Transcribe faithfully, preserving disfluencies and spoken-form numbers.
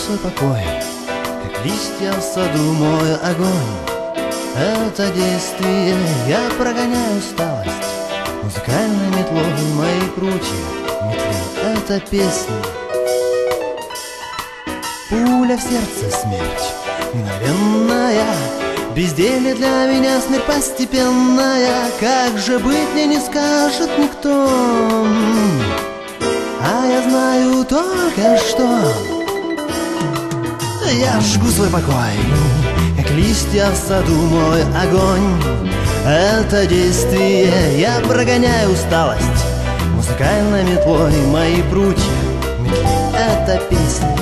свой покой, как листья в саду мой огонь. Это действие я прогоняю усталость музыкальной метлой мои прутья метли. Это песня, пуля в сердце, смерть мгновенная. Безделье для меня смерть постепенная. Как же быть, мне не скажет никто, а я знаю только что я жгу свой покой, как листья в саду мой огонь. Это действие я прогоняю усталость музыкальной метлой мои прутья метли. Это песня,